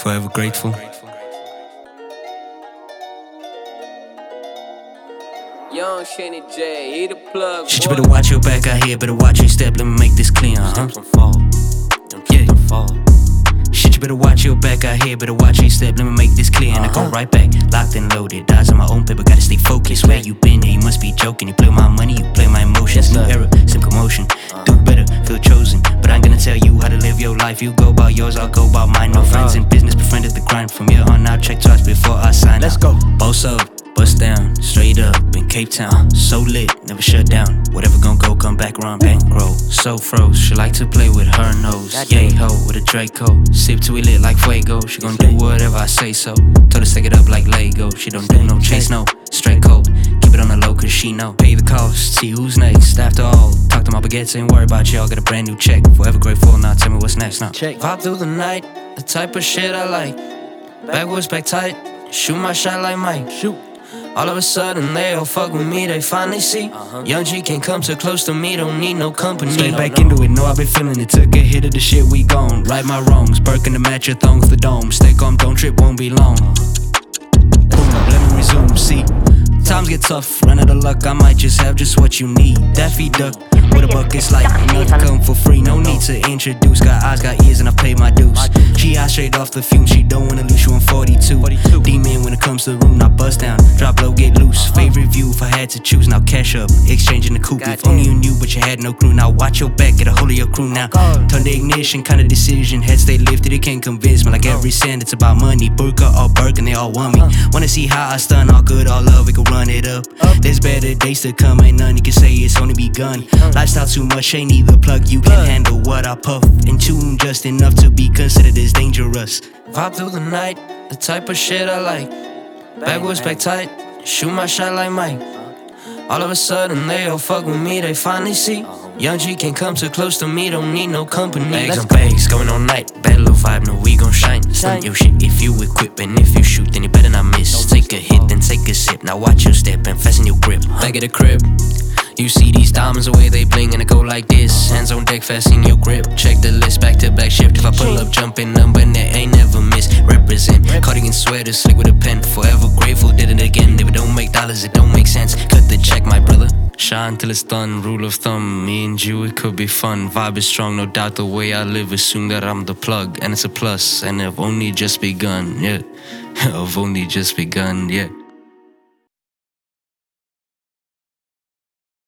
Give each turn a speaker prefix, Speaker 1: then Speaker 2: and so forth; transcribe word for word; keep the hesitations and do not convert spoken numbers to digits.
Speaker 1: Forever grateful.
Speaker 2: Young Shanny J, he the plug.
Speaker 1: Shit, you better watch your back out here, better watch your step, let me make this clear, uh-huh.
Speaker 2: Don't fall. Don't
Speaker 1: Yeah.
Speaker 2: don't fall.
Speaker 1: Shit, you better watch your back out here, better watch your step, let me make this clear. And I go right back, locked and loaded, eyes on my own paper, gotta stay focused. Where you been, yeah, you must be joking. You play my money, you play my emotions. New era, some commotion, do better, feel chosen. But I ain't gonna tell you how to live your life. You go about yours, I'll go about mine. No friends in business, befriended the grind. From here on out, check twice before I sign.
Speaker 2: Let's
Speaker 1: out.
Speaker 2: go.
Speaker 1: Boss up, bust down, straight up in Cape Town. So lit, never shut down. Whatever gon' go, come back around, bankroll. So froze, she like to play with her nose. Yay ho, with a Draco. Sip till we lit like Fuego. She gon' do whatever I say so. Told her stick it up like Lego. She don't do no chase, no. Straight cold, keep it on the low cause she know. Pay the cost, see who's next. After all, talk to my baguettes, ain't worry about y'all. Got a brand new check. Forever grateful, now tell me what's next now.
Speaker 2: Check.
Speaker 1: Vibe through the night, the type of shit I like. Backwards, back tight, shoot my shot like Mike.
Speaker 2: Shoot.
Speaker 1: All of a sudden they all fuck with me, they finally see Young G can't come too close to me, don't need no company. Straight back into it, know I've been feeling it. Took a hit of the shit, we gone. Right my wrongs, Birkin to match your thongs, the dome. Stay calm, don't trip, won't be long. Boom, let me resume, see. Times get tough, run out of luck, I might just have just what you need. Daffy Duck, with a bucket's like nothing come for free. No need to introduce, got eyes, got ears, and I pay my dues. She high straight off the fume, she don't wanna lose you in forty-two. Demon when it comes to the room, now bust down, drop low, get loose. Favorite view if I had to choose, now cash up, exchanging the coupe. If only you knew, but you had no clue. Now watch your back, get a hold of your crew now. Turn the ignition, kind of decision. Head stay lifted, it can't convince me. Like every cent, it's about money. Burka or Birkin, they all want me. Wanna see how I stun, all good, all love, we can run it up. There's better days to come, ain't none you can say it's only begun. Lifestyle too much, ain't either plug, you can handle what I puff. In tune just enough to be considered as dangerous. Vibe through the night, the type of shit I like. Backwards, back tight, shoot my shot like Mike. All of a sudden they all fuck with me, they finally see Young G can't come too close to me, don't need no company. Bags on bags, going all night, bad little vibe, no we gon' shine. Stunt your shit if you equip, and if you shoot then you better not miss. Take a hit, then take a sip, now watch your step and fasten your grip. Back at the crib, you see these diamonds, the way they bling, and it go like this. Hands on deck, fasten your grip. Check the list, back to back shift. If I pull up, jumping number net, ain't never miss. Represent, cardigan sweater, slick with a pen. Forever grateful, did it again. If it don't make dollars, it don't make sense. Cut the check, my brother. Shine till it's done, rule of thumb. Me and you, it could be fun. Vibe is strong, no doubt the way I live. Assume that I'm the plug, and it's a plus. And I've only just begun, yeah. I've only just begun, yeah.